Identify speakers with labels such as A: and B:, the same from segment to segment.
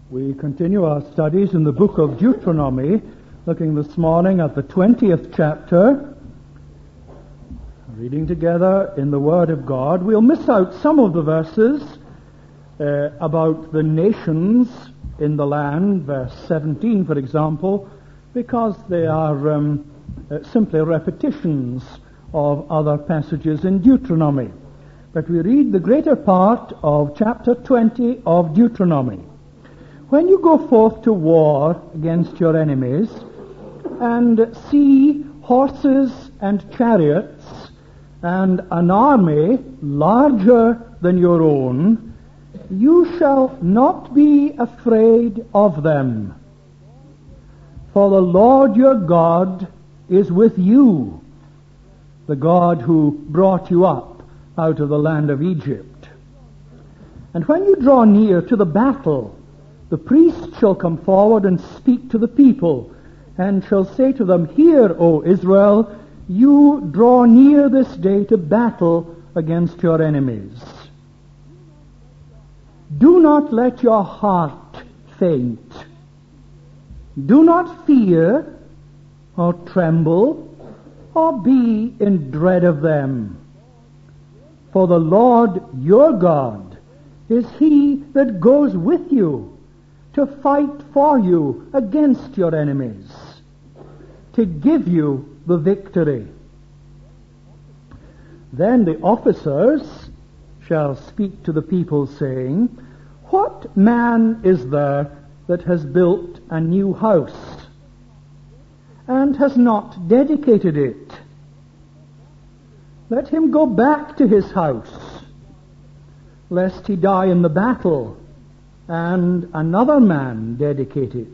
A: We continue our studies in the book of Deuteronomy, looking this morning at the 20th chapter, reading together in the Word of God. We'll miss out some of the verses about the nations in the land, verse 17, for example, because they are simply repetitions of other passages in Deuteronomy. But we read the greater part of chapter 20 of Deuteronomy. When you go forth to war against your enemies and see horses and chariots and an army larger than your own, you shall not be afraid of them. For the Lord your God is with you, the God who brought you up out of the land of Egypt. And when you draw near to the battle, the priest shall come forward and speak to the people, and shall say to them, Hear, O Israel, you draw near this day to battle against your enemies. Do not let your heart faint. Do not fear or tremble or be in dread of them. For the Lord your God is he that goes with you to fight for you against your enemies, to give you the victory. Then the officers shall speak to the people, saying, What man is there that has built a new house and has not dedicated it? Let him go back to his house, lest he die in the battle, and another man dedicate it.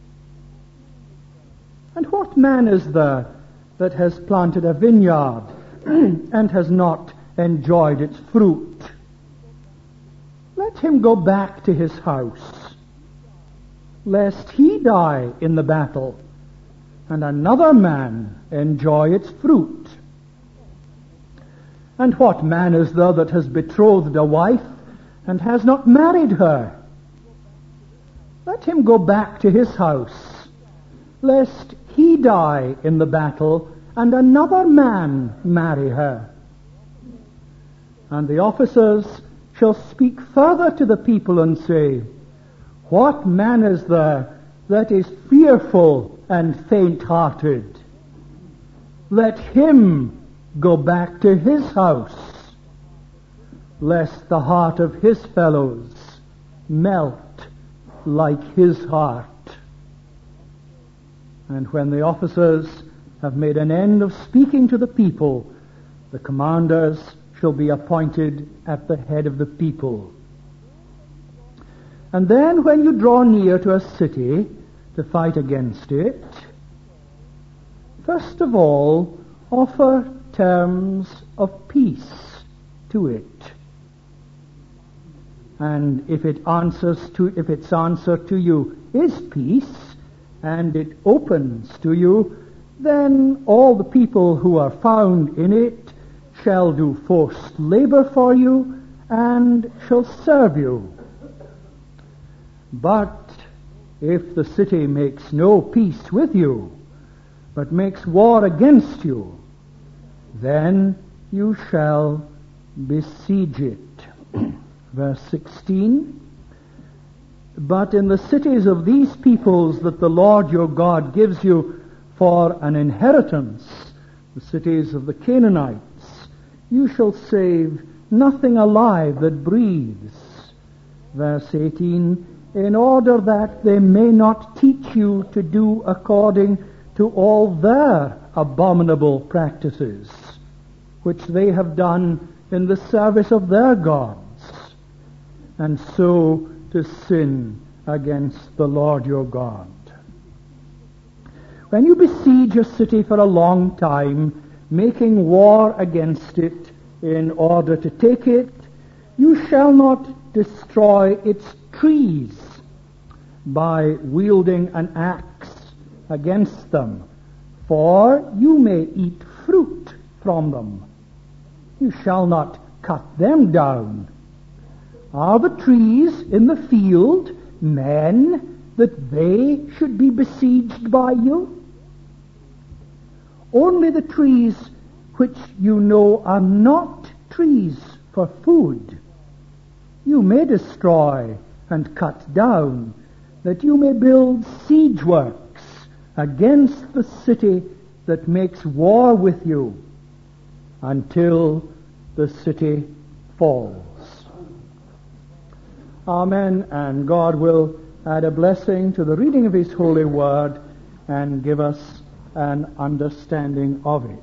A: And what man is there that has planted a vineyard and has not enjoyed its fruit? Let him go back to his house, lest he die in the battle, and another man enjoy its fruit. And what man is there that has betrothed a wife and has not married her? Let him go back to his house, lest he die in the battle, and another man marry her. And the officers shall speak further to the people and say, What man is there that is fearful and faint-hearted? Let him go back to his house, lest the heart of his fellows melt like his heart. And when the officers have made an end of speaking to the people, the commanders shall be appointed at the head of the people. And then when you draw near to a city to fight against it, first of all, offer terms of peace to it. And if its answer to you is peace, and it opens to you, then all the people who are found in it shall do forced labor for you and shall serve you. But if the city makes no peace with you, but makes war against you, then you shall besiege it. Verse 16, But in the cities of these peoples that the Lord your God gives you for an inheritance, the cities of the Canaanites, you shall save nothing alive that breathes. Verse 18, In order that they may not teach you to do according to all their abominable practices, which they have done in the service of their gods, and so to sin against the Lord your God. When you besiege a city for a long time, making war against it in order to take it, you shall not destroy its trees by wielding an axe against them, for you may eat fruit from them. You shall not cut them down. Are the trees in the field men that they should be besieged by you? Only the trees which you know are not trees for food you may destroy and cut down, that you may build siege works against the city that makes war with you, until the city falls. Amen. And God will add a blessing to the reading of His holy word and give us an understanding of it.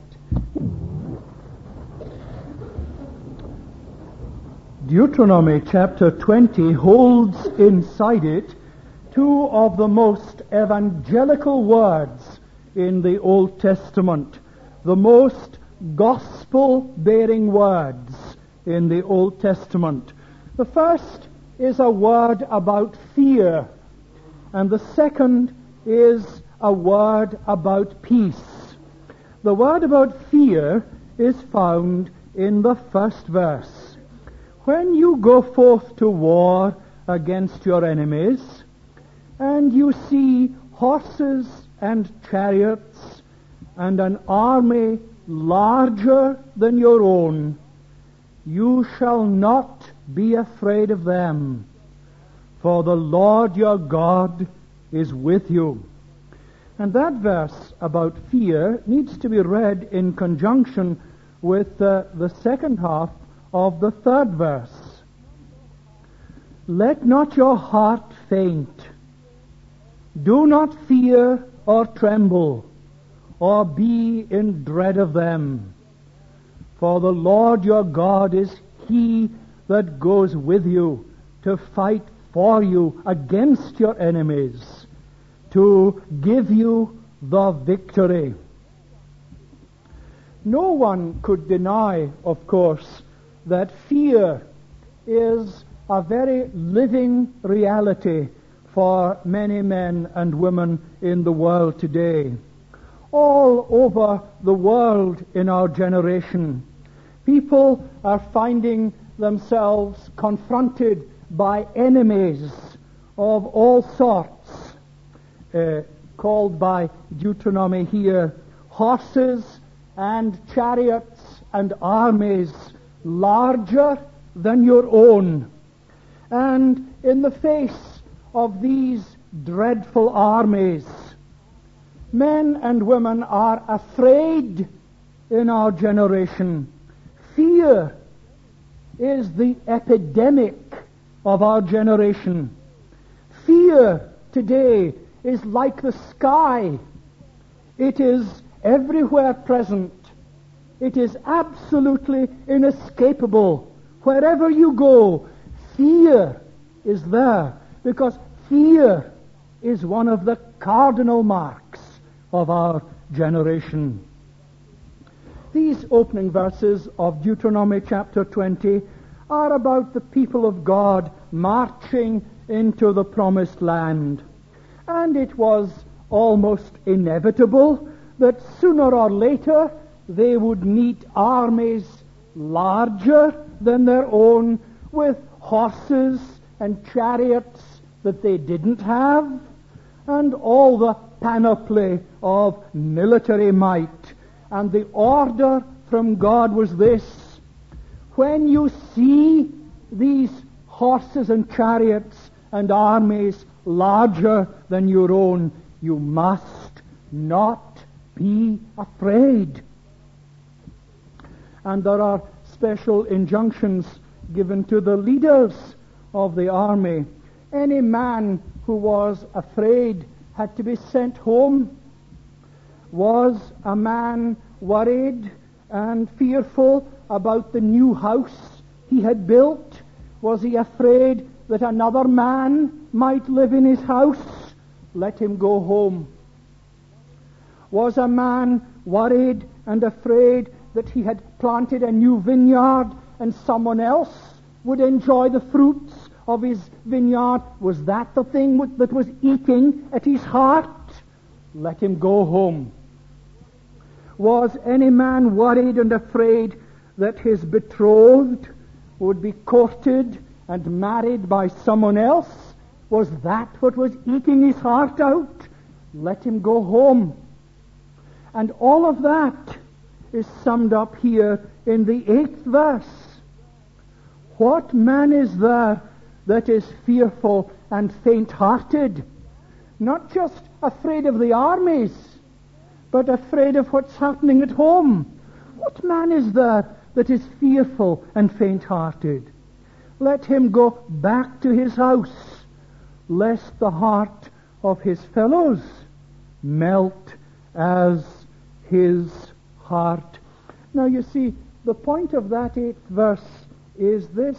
A: Deuteronomy chapter 20 holds inside it two of the most evangelical words in the Old Testament, the most gospel-bearing words in the Old Testament. The first is a word about fear, and the second is a word about peace. The word about fear is found in the first verse. When you go forth to war against your enemies, and you see horses and chariots and an army larger than your own, you shall not be afraid of them, for the Lord your God is with you. And that verse about fear needs to be read in conjunction with the second half of the third verse. Let not your heart faint. Do not fear or tremble, or be in dread of them. For the Lord your God is He that goes with you to fight for you against your enemies, to give you the victory. No one could deny, of course, that fear is a very living reality for many men and women in the world today. All over the world in our generation, people are finding themselves confronted by enemies of all sorts, called by Deuteronomy here horses and chariots and armies larger than your own. And in the face of these dreadful armies, men and women are afraid in our generation. Fear is the epidemic of our generation. Fear today is like the sky. It is everywhere present. It is absolutely inescapable. Wherever you go, fear is there, because fear is one of the cardinal marks of our generation. These opening verses of Deuteronomy chapter 20 are about the people of God marching into the promised land. And it was almost inevitable that sooner or later they would meet armies larger than their own, with horses and chariots that they didn't have, and all the panoply of military might. And the order from God was this: when you see these horses and chariots and armies larger than your own, you must not be afraid. And there are special injunctions given to the leaders of the army. Any man who was afraid had to be sent home. Was a man worried and fearful about the new house he had built? Was he afraid that another man might live in his house? Let him go home. Was a man worried and afraid that he had planted a new vineyard and someone else would enjoy the fruits of his vineyard? Was that the thing that was eating at his heart? Let him go home. Was any man worried and afraid that his betrothed would be courted and married by someone else? Was that what was eating his heart out? Let him go home. And all of that is summed up here in the 8th verse. What man is there that is fearful and faint-hearted? Not just afraid of the armies, but afraid of what's happening at home. What man is there that is fearful and faint-hearted? Let him go back to his house, lest the heart of his fellows melt as his heart. Now you see, the point of that 8th verse is this,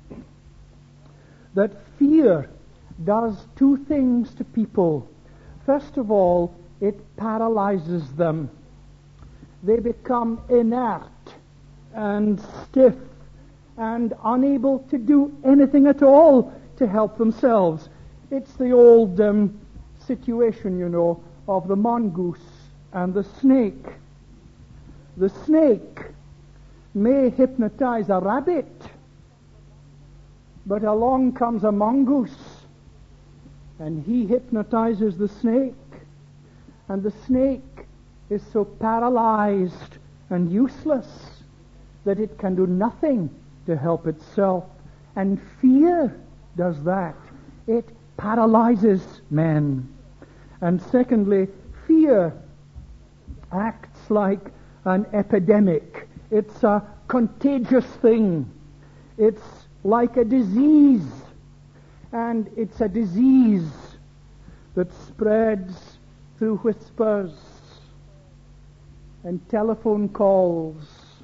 A: that fear does two things to people. First of all, it paralyzes them. They become inert and stiff and unable to do anything at all to help themselves. It's the old situation, you know, of the mongoose and the snake. The snake may hypnotize a rabbit, but along comes a mongoose, and he hypnotizes the snake, and the snake is so paralyzed and useless that it can do nothing to help itself. And fear does that. It paralyzes men. And secondly, fear acts like an epidemic. It's a contagious thing. It's like a disease. And it's a disease that spreads through whispers and telephone calls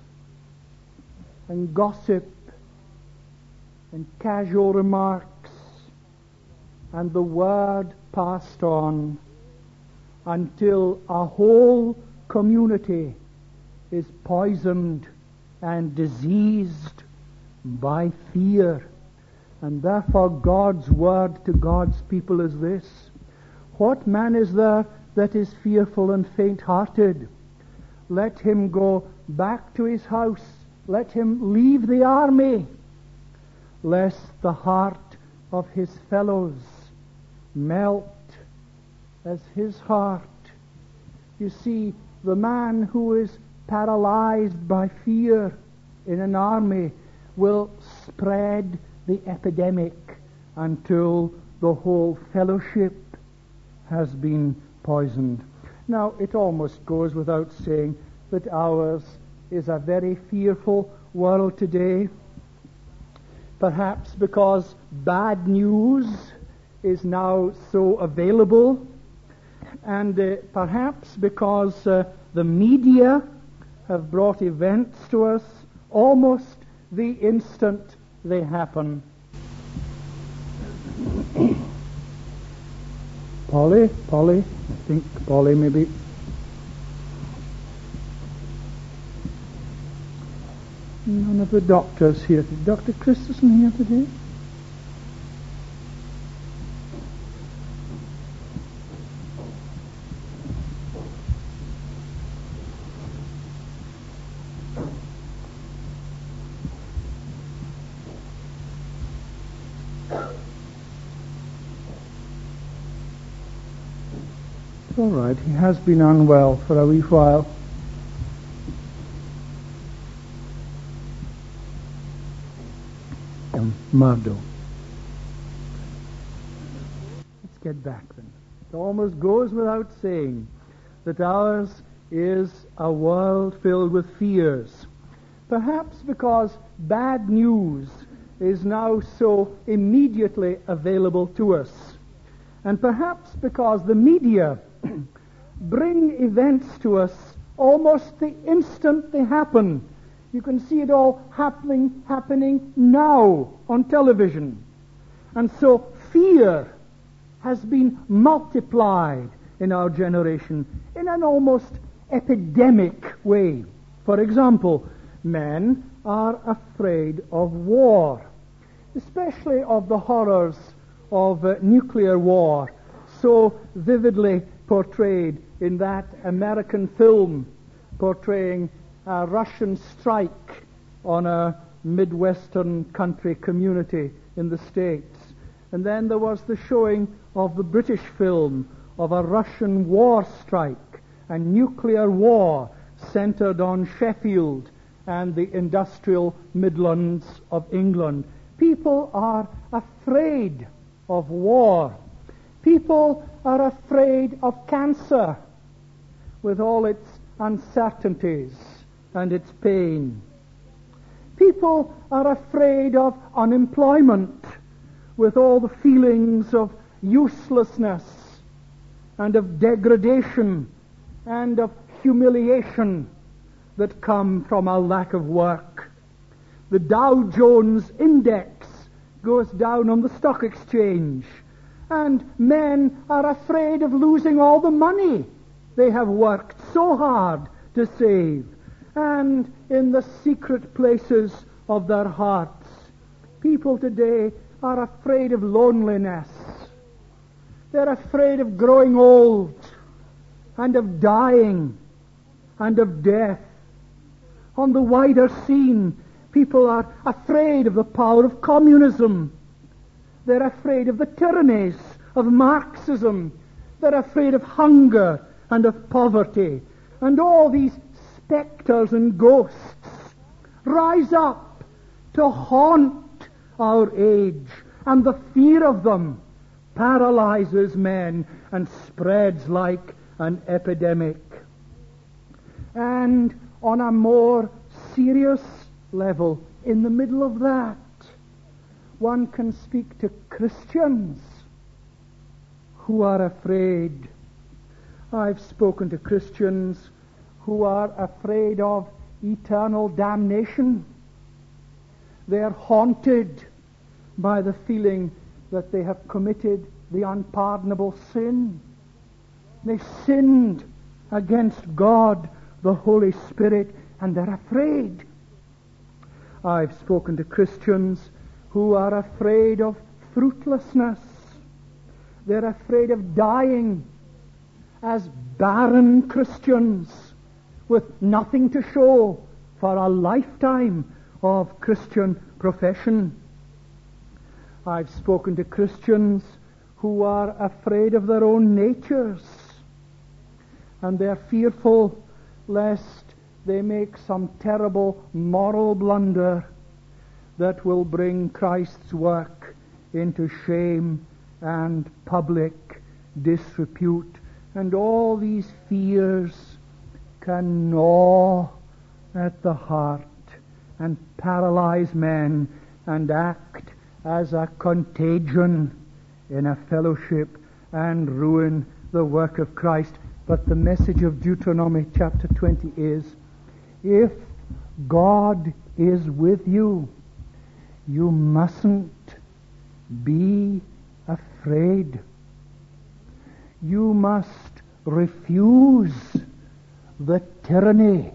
A: and gossip and casual remarks and the word passed on until a whole community is poisoned and diseased by fear. And therefore God's word to God's people is this: what man is there that is fearful and faint-hearted? Let him go back to his house. Let him leave the army, lest the heart of his fellows melt as his heart. You see, the man who is paralyzed by fear in an army will spread the epidemic until the whole fellowship has been poisoned. Now, it almost goes without saying that ours is a very fearful world today, perhaps because bad news is now so available, and perhaps because the media have brought events to us almost the instant they happen. Polly, I think Polly maybe. None of the doctors here. Is Dr. Christensen here today? It's all right. He has been unwell for a wee while. Murdo. Let's get back then. It almost goes without saying that ours is a world filled with fears. Perhaps because bad news is now so immediately available to us. And perhaps because the media bring events to us almost the instant they happen. You can see it all happening now on television. And so fear has been multiplied in our generation in an almost epidemic way. For example, men are afraid of war, especially of the horrors of nuclear war, so vividly portrayed in that American film portraying a Russian strike on a Midwestern country community in the States. And then there was the showing of the British film of a Russian war strike, a nuclear war centered on Sheffield and the industrial Midlands of England. People are afraid of war. People are afraid of cancer with all its uncertainties and its pain. People are afraid of unemployment with all the feelings of uselessness and of degradation and of humiliation that come from a lack of work. The Dow Jones Index goes down on the stock exchange, and men are afraid of losing all the money they have worked so hard to save. And in the secret places of their hearts, people today are afraid of loneliness. They're afraid of growing old and of dying and of death. On the wider scene, people are afraid of the power of communism. They're afraid of the tyrannies of Marxism. They're afraid of hunger and of poverty. And all these specters and ghosts rise up to haunt our age, and the fear of them paralyzes men and spreads like an epidemic. And on a more serious level, in the middle of that, one can speak to Christians who are afraid. I've spoken to Christians who are afraid of eternal damnation. They're haunted by the feeling that they have committed the unpardonable sin. They've sinned against God, the Holy Spirit, and they're afraid. I've spoken to Christians who are afraid of fruitlessness. They're afraid of dying as barren Christians with nothing to show for a lifetime of Christian profession. I've spoken to Christians who are afraid of their own natures, and they're fearful lest they make some terrible moral blunder that will bring Christ's work into shame and public disrepute. And all these fears can gnaw at the heart and paralyze men and act as a contagion in a fellowship and ruin the work of Christ. But the message of Deuteronomy chapter 20 is, if God is with you, you mustn't be afraid. You must refuse the tyranny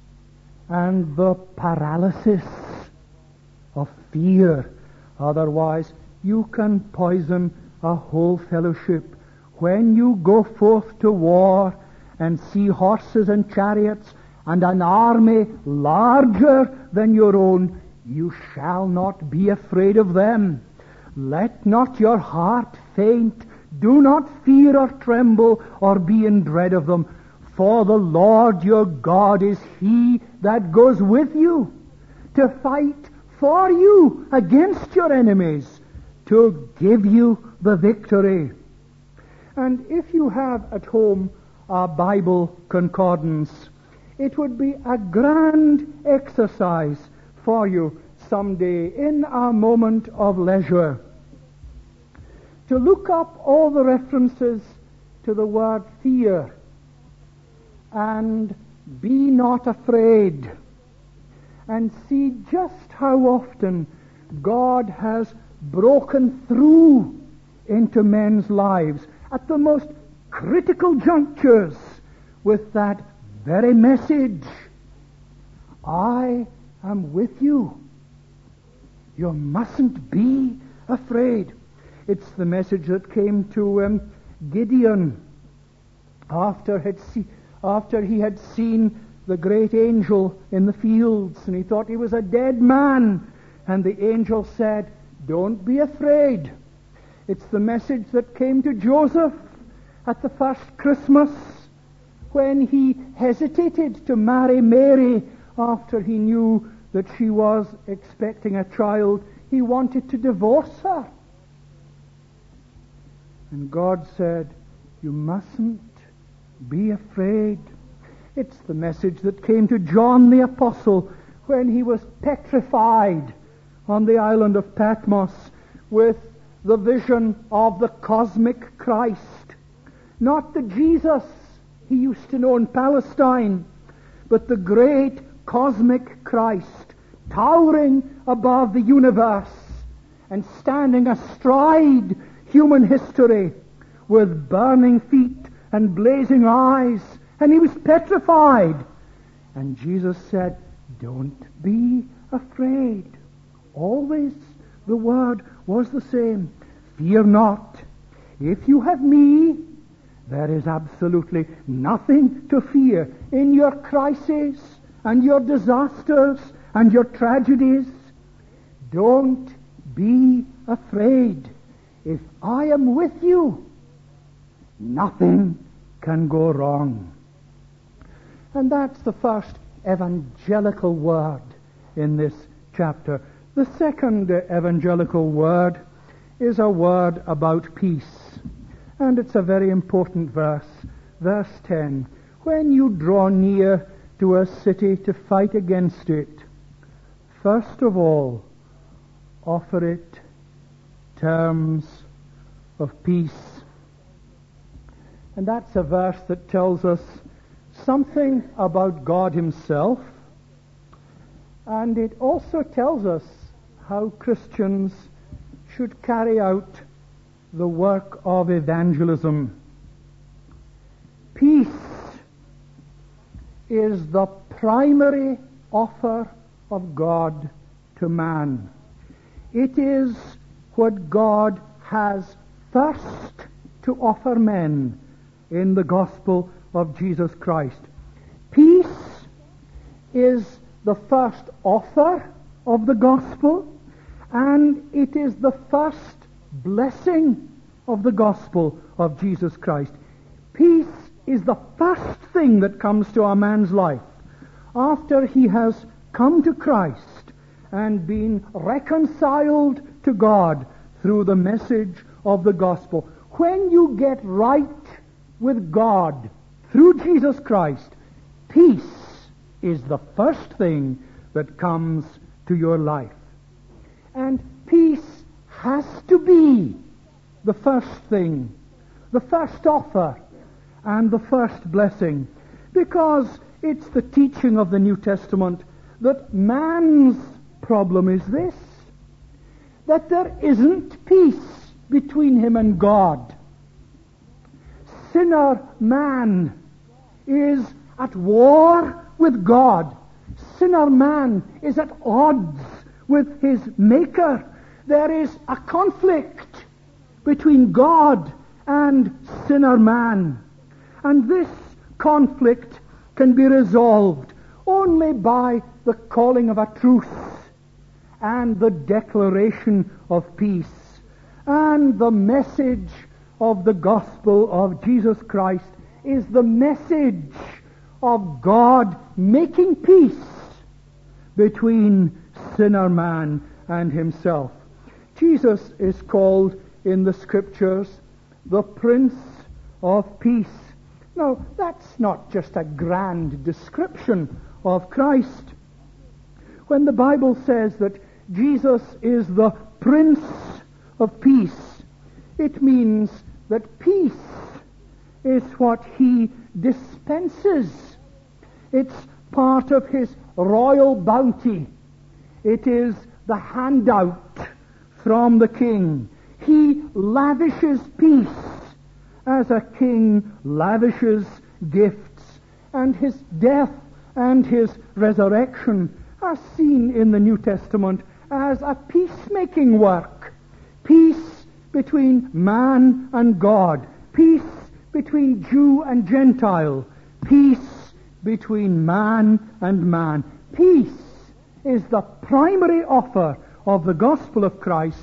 A: and the paralysis of fear. Otherwise, you can poison a whole fellowship. When you go forth to war and see horses and chariots and an army larger than your own, you shall not be afraid of them. Let not your heart faint. Do not fear or tremble or be in dread of them. For the Lord your God is He that goes with you to fight for you against your enemies, to give you the victory. And if you have at home a Bible concordance, it would be a grand exercise for you someday in a moment of leisure to look up all the references to the word fear and be not afraid, and see just how often God has broken through into men's lives at the most critical junctures with that very message. I am with you. You mustn't be afraid. It's the message that came to Gideon after he had seen the great angel in the fields, and he thought he was a dead man. And the angel said, "Don't be afraid. It's the message that came to Joseph at the first Christmas when he hesitated to marry Mary after he knew that she was expecting a child. He wanted to divorce her. And God said, "You mustn't be afraid." It's the message that came to John the Apostle when he was petrified on the island of Patmos with the vision of the cosmic Christ. Not the Jesus he used to know in Palestine, but the great cosmic Christ, towering above the universe and standing astride human history with burning feet and blazing eyes. And he was petrified. And Jesus said, "Don't be afraid." Always the word was the same. "Fear not. If you have me, there is absolutely nothing to fear in your crises and your disasters and your tragedies. Don't be afraid. If I am with you, nothing can go wrong." And that's the first evangelical word in this chapter. The second evangelical word is a word about peace. And it's a very important verse. Verse 10. "When you draw near to a city to fight against it, first of all, offer it terms of peace." And that's a verse that tells us something about God himself, and it also tells us how Christians should carry out the work of evangelism. Peace is the primary offer of God to man. It is what God has first to offer men in the gospel of Jesus Christ. Peace is the first offer of the gospel, and it is the first blessing of the gospel of Jesus Christ. Peace is the first thing that comes to a man's life after he has come to Christ and been reconciled to God through the message of the gospel. When you get right with God through Jesus Christ, peace is the first thing that comes to your life. And peace has to be the first thing, the first offer, and the first blessing, because it's the teaching of the New Testament that man's problem is this, that there isn't peace between him and God. Sinner man is at war with God. Sinner man is at odds with his Maker. There is a conflict between God and sinner man. And this conflict can be resolved only by the calling of a truce and the declaration of peace. And the message of the gospel of Jesus Christ is the message of God making peace between sinner man and himself. Jesus is called in the Scriptures the Prince of Peace. Now, that's not just a grand description of Christ. When the Bible says that Jesus is the Prince of Peace, it means that peace is what he dispenses. It's part of his royal bounty. It is the handout from the king. He lavishes peace as a king lavishes gifts. And his death and his resurrection are seen in the New Testament as a peacemaking work. Peace between man and God. Peace between Jew and Gentile. Peace between man and man. Peace is the primary offer of the gospel of Christ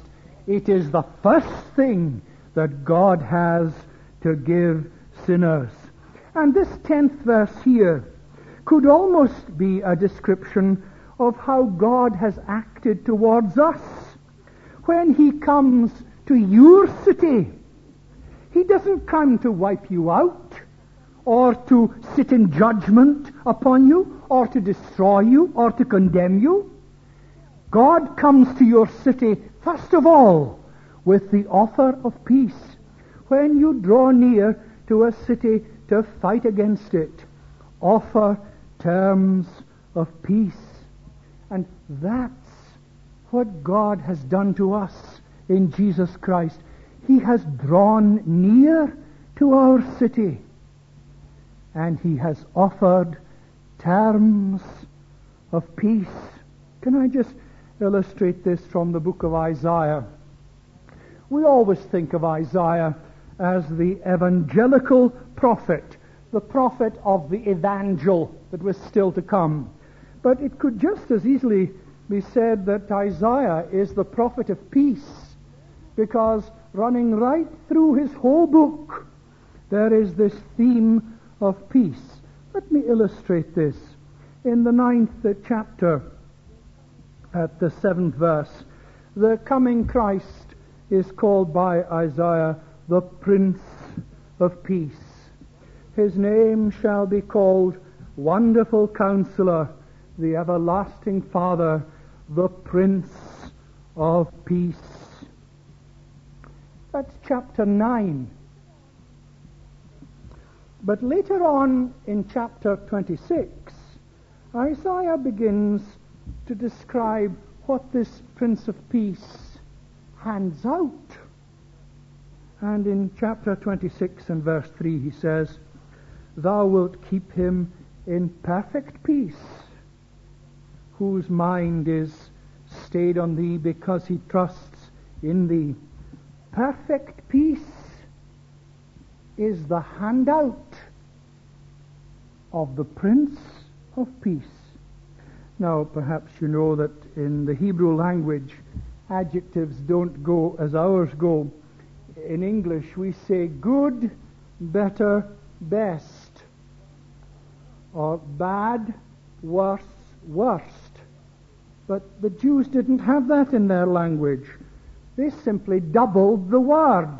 A: It is the first thing that God has to give sinners. And this 10th verse here could almost be a description of how God has acted towards us. When He comes to your city, He doesn't come to wipe you out, or to sit in judgment upon you, or to destroy you, or to condemn you. God comes to your city, first of all, with the offer of peace. When you draw near to a city to fight against it, offer terms of peace. And that's what God has done to us in Jesus Christ. He has drawn near to our city, and He has offered terms of peace. Can I just illustrate this from the book of Isaiah? We always think of Isaiah as the evangelical prophet, the prophet of the evangel that was still to come. But it could just as easily be said that Isaiah is the prophet of peace, because running right through his whole book, there is this theme of peace. Let me illustrate this. In the 9th chapter, at the 7th verse, the coming Christ is called by Isaiah the Prince of Peace. His name shall be called Wonderful Counselor, the Everlasting Father, the Prince of Peace. That's chapter 9. But later on in chapter 26, Isaiah begins to describe what this Prince of Peace hands out. And in chapter 26 and verse 3 he says, "Thou wilt keep him in perfect peace, whose mind is stayed on thee, because he trusts in thee." Perfect peace is the handout of the Prince of Peace. Now, perhaps you know that in the Hebrew language, adjectives don't go as ours go. In English, we say good, better, best, or bad, worse, worst. But the Jews didn't have that in their language. They simply doubled the word.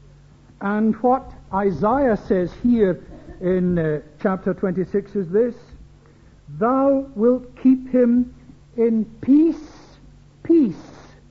A: And what Isaiah says here in chapter 26 is this: "Thou wilt keep him in peace, peace,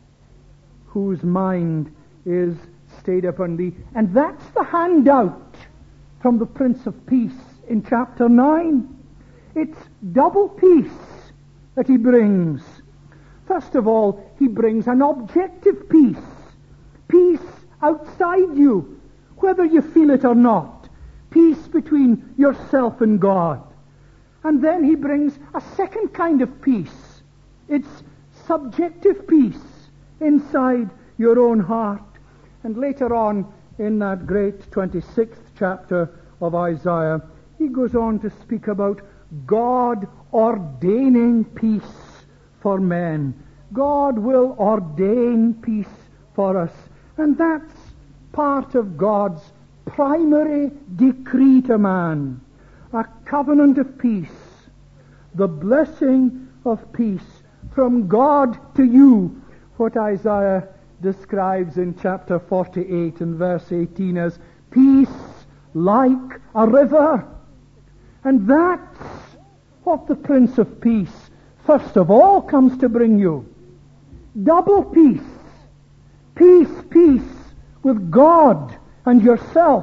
A: whose mind is stayed upon thee." And that's the handout from the Prince of Peace in chapter 9. It's double peace that he brings. First of all, he brings an objective peace. Peace outside you, whether you feel it or not. Peace between yourself and God. And then he brings a second kind of peace. It's subjective peace inside your own heart. And later on in that great 26th chapter of Isaiah, he goes on to speak about God ordaining peace for men. God will ordain peace for us. And that's part of God's primary decree to man. A covenant of peace. The blessing of peace from God to you. What Isaiah describes in chapter 48 and verse 18 as peace like a river. And that's what the Prince of Peace first of all comes to bring you. Double peace. Peace, peace with God and yourself.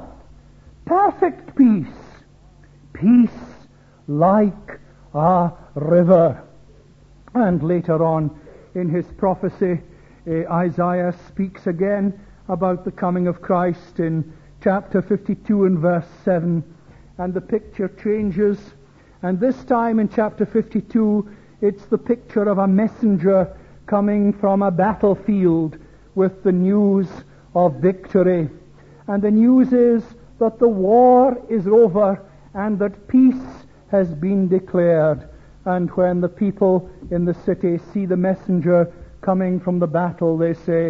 A: Perfect peace. Peace like a river. And later on in his prophecy, Isaiah speaks again about the coming of Christ in chapter 52 and verse 7. And the picture changes. And this time in chapter 52, it's the picture of a messenger coming from a battlefield with the news of victory. And the news is that the war is over and that peace has been declared. And when the people in the city see the messenger coming from the battle, they say,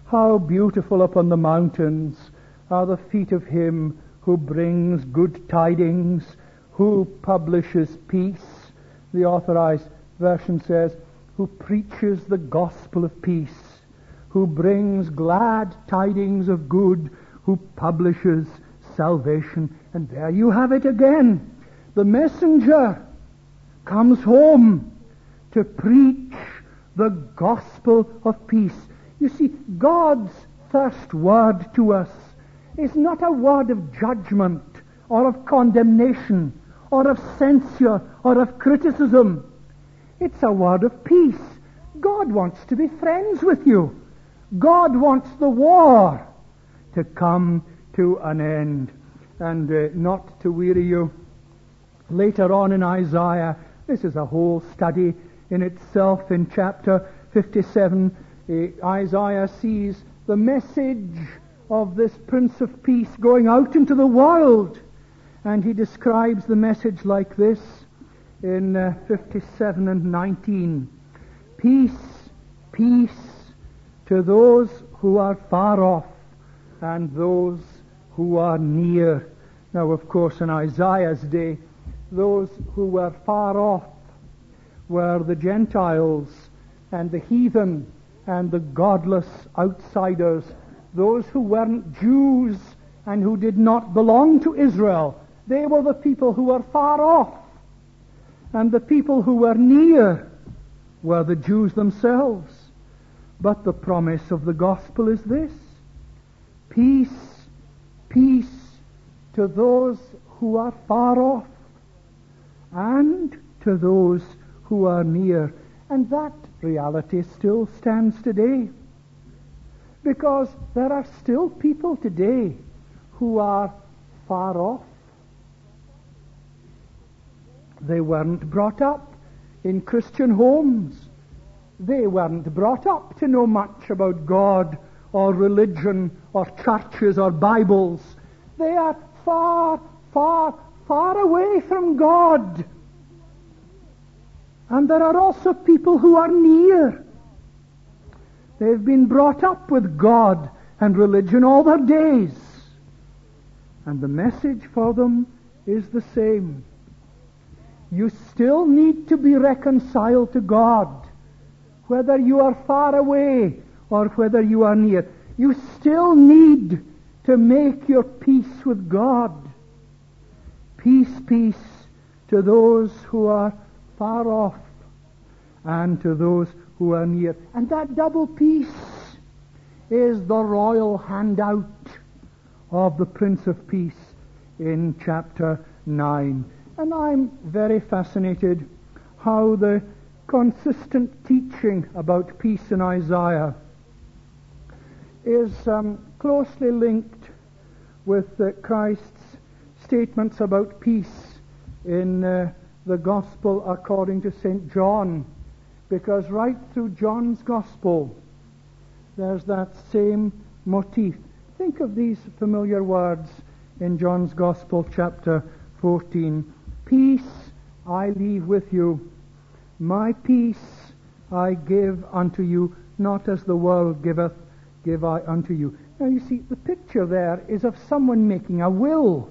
A: How beautiful upon the mountains are the feet of him who brings good tidings, who publishes peace. The Authorized Version says, who preaches the gospel of peace, who brings glad tidings of good, who publishes salvation. And there you have it again. The messenger comes home to preach the gospel of peace. You see, God's first word to us is not a word of judgment or of condemnation or of censure or of criticism. It's a word of peace. God wants to be friends with you. God wants the war to come to an end. And not to weary you, later on in Isaiah, this is a whole study in itself. In chapter 57, Isaiah sees the message of this Prince of Peace going out into the world. And he describes the message like this in 57 and 19. Peace, peace to those who are far off and those who are near. Now, of course, in Isaiah's day, those who were far off were the Gentiles and the heathen and the godless outsiders, those who weren't Jews and who did not belong to Israel. They were the people who were far off. And the people who were near were the Jews themselves. But the promise of the gospel is this: peace, peace to those who are far off and to those who are near. And that reality still stands today, because there are still people today who are far off. They weren't brought up in Christian homes. They weren't brought up to know much about God or religion or churches or Bibles. They are far, far, far away from God. And there are also people who are near. They've been brought up with God and religion all their days. And the message for them is the same. You still need to be reconciled to God, whether you are far away or whether you are near. You still need to make your peace with God. Peace, peace to those who are far off and to those who are near. And that double peace is the royal handout of the Prince of Peace in chapter 9. And I'm very fascinated how the consistent teaching about peace in Isaiah is closely linked with Christ's statements about peace in the Gospel according to St. John. Because right through John's Gospel, there's that same motif. Think of these familiar words in John's Gospel, chapter 14. Peace I leave with you. My peace I give unto you, not as the world giveth, give I unto you. Now you see, the picture there is of someone making a will.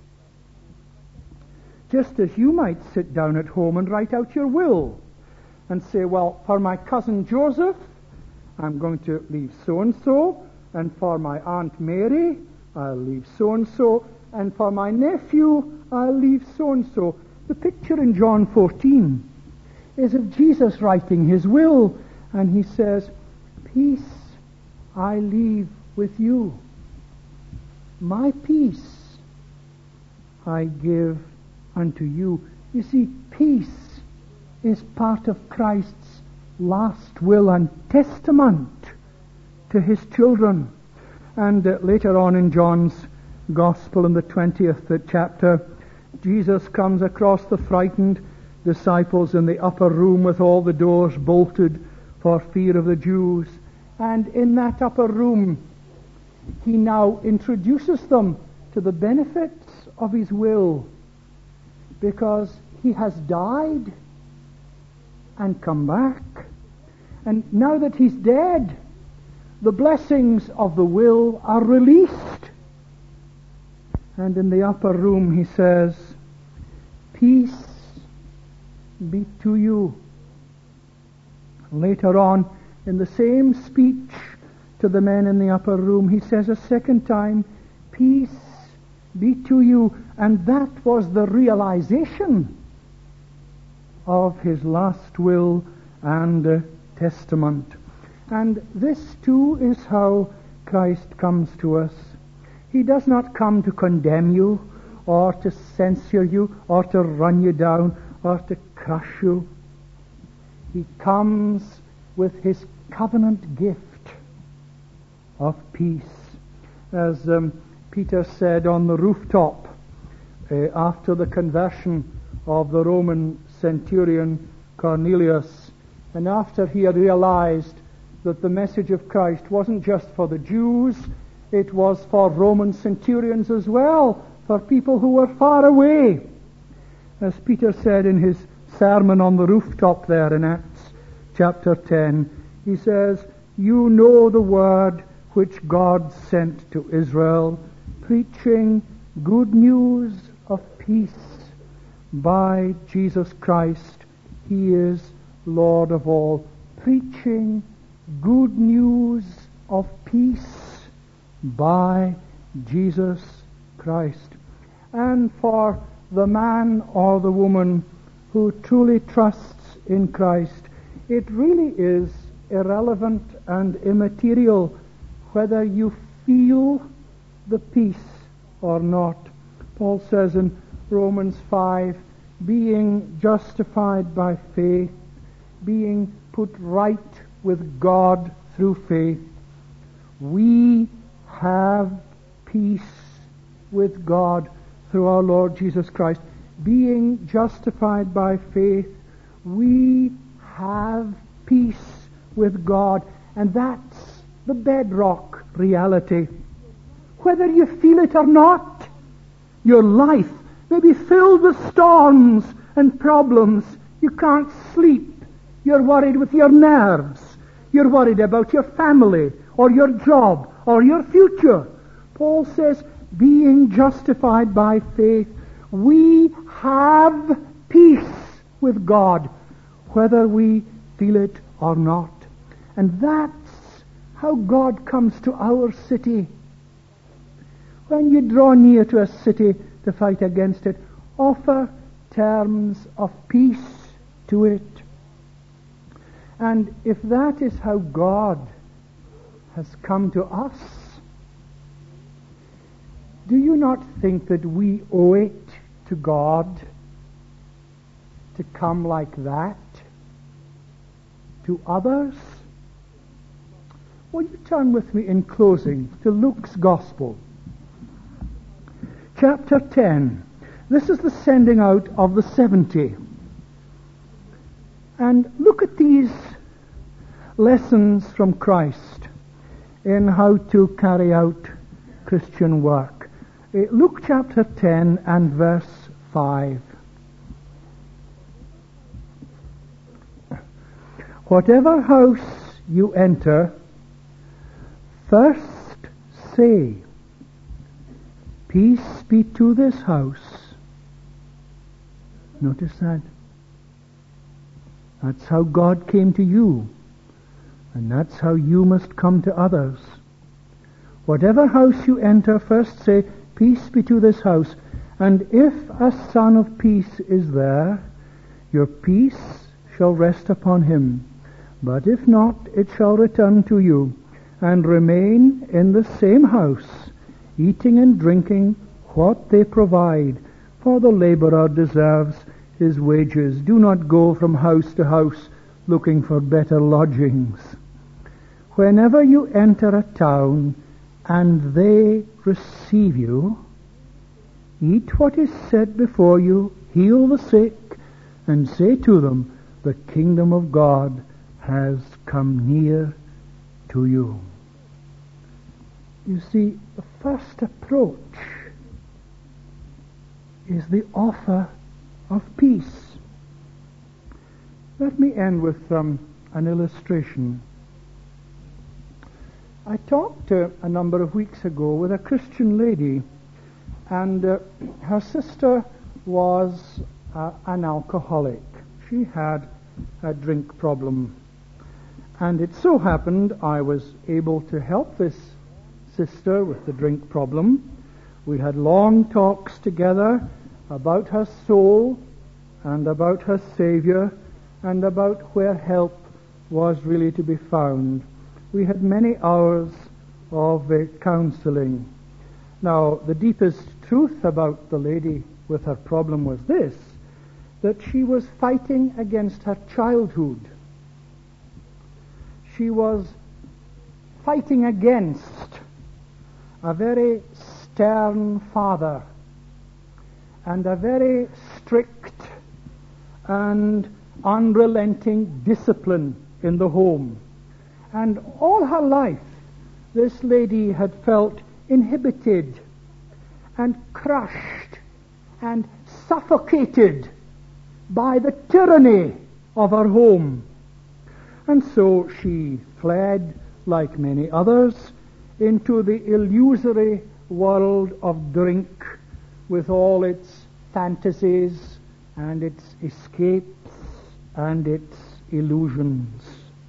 A: Just as you might sit down at home and write out your will and say, well, for my cousin Joseph, I'm going to leave so-and-so, and for my Aunt Mary, I'll leave so-and-so, and for my nephew, I'll leave so-and-so. The picture in John 14 is of Jesus writing his will, and he says, peace I leave with you. My peace I give unto you. You see, peace is part of Christ's last will and testament to his children. And later on in John's Gospel in the 20th chapter, Jesus comes across the frightened disciples in the upper room with all the doors bolted for fear of the Jews. And in that upper room, he now introduces them to the benefits of his will, because he has died and come back. And now that he's dead, the blessings of the will are released. And in the upper room he says, peace be to you. Later on, in the same speech to the men in the upper room, he says a second time, peace be to you. And that was the realization of his last will and testament. And this too is how Christ comes to us. He does not come to condemn you, or to censure you, or to run you down, or to crush you. He comes with his covenant gift of peace. As Peter said on the rooftop after the conversion of the Roman centurion Cornelius, and after he had realized that the message of Christ wasn't just for the Jews, it was for Roman centurions as well, for people who were far away. As Peter said in his sermon on the rooftop there in Acts chapter 10, he says, you know the word which God sent to Israel, preaching good news of peace by Jesus Christ. He is Lord of all. Preaching good news of peace by Jesus Christ. And for the man or the woman who truly trusts in Christ, it really is irrelevant and immaterial whether you feel the peace or not. Paul says in Romans 5, being justified by faith, being put right with God through faith, we have peace with God through our Lord Jesus Christ. Being justified by faith, we have peace with God. And that's the bedrock reality. Whether you feel it or not, your life may be filled with storms and problems. You can't sleep. You're worried with your nerves. You're worried about your family or your job or your future. Paul says, being justified by faith, we have peace with God, whether we feel it or not. And that's how God comes to our city. When you draw near to a city to fight against it, offer terms of peace to it. And if that is how God has come to us, do you not think that we owe it to God to come like that to others? Will you turn with me in closing to Luke's Gospel, chapter 10. This is the sending out of the 70. And look at these lessons from Christ in how to carry out Christian work. Luke chapter 10 and verse 5. Whatever house you enter, first say, peace be to this house. Notice that. That's how God came to you. And that's how you must come to others. Whatever house you enter, first say, peace be to this house. And if a son of peace is there, your peace shall rest upon him. But if not, it shall return to you, and remain in the same house, eating and drinking what they provide, for the laborer deserves his wages. Do not go from house to house looking for better lodgings. Whenever you enter a town and they receive you, eat what is set before you, heal the sick, and say to them, the kingdom of God has come near to you. You see, the first approach is the offer of peace. Let me end with an illustration. I talked a number of weeks ago with a Christian lady, and her sister was an alcoholic. She had a drink problem. And it so happened I was able to help this sister with the drink problem. We had long talks together about her soul and about her Savior and about where help was really to be found. We had many hours of counseling. Now, the deepest truth about the lady with her problem was this, that she was fighting against her childhood. She was fighting against a very stern father and a very strict and unrelenting discipline in the home. And all her life, this lady had felt inhibited and crushed and suffocated by the tyranny of her home. And so she fled, like many others, into the illusory world of drink with all its fantasies and its escapes and its illusions.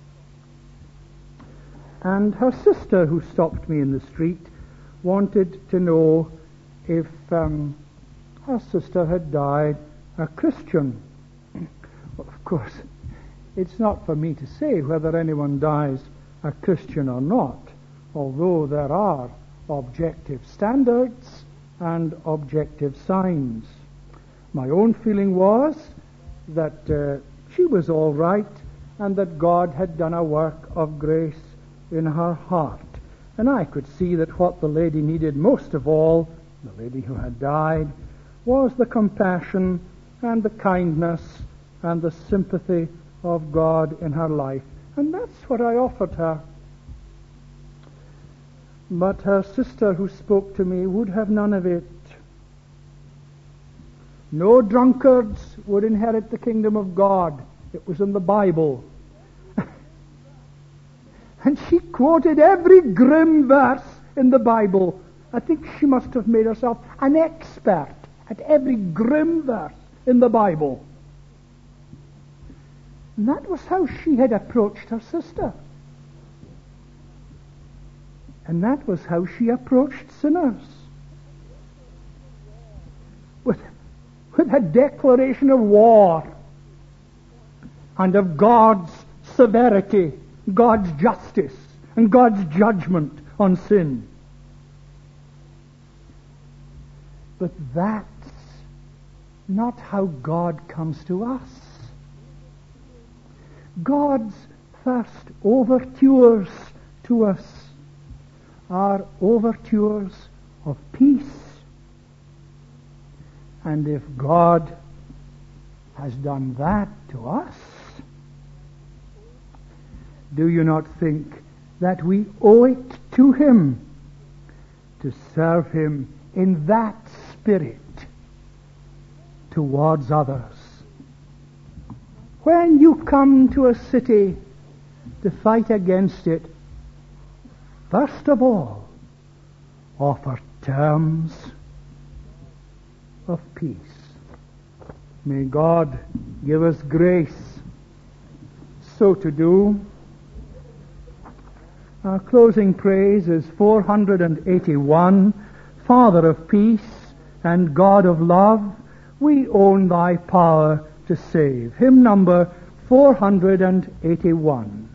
A: And her sister, who stopped me in the street, wanted to know if her sister had died a Christian. Well, of course, it's not for me to say whether anyone dies a Christian or not, although there are objective standards and objective signs. My own feeling was that she was all right and that God had done a work of grace in her heart. And I could see that what the lady needed most of all, the lady who had died, was the compassion and the kindness and the sympathy of God in her life. And that's what I offered her. But her sister who spoke to me would have none of it. No drunkards would inherit the kingdom of God. It was in the Bible. And she quoted every grim verse in the Bible. I think she must have made herself an expert at every grim verse in the Bible. And that was how she had approached her sister. And that was how she approached sinners. With a declaration of war and of God's severity, God's justice, and God's judgment on sin. But that's not how God comes to us. God's first overtures to us are overtures of peace. And if God has done that to us, do you not think that we owe it to Him to serve Him in that spirit towards others? When you come to a city to fight against it, first of all, offer terms of peace. May God give us grace so to do. Our closing praise is 481. Father of peace and God of love, we own thy power to save. Hymn number 481.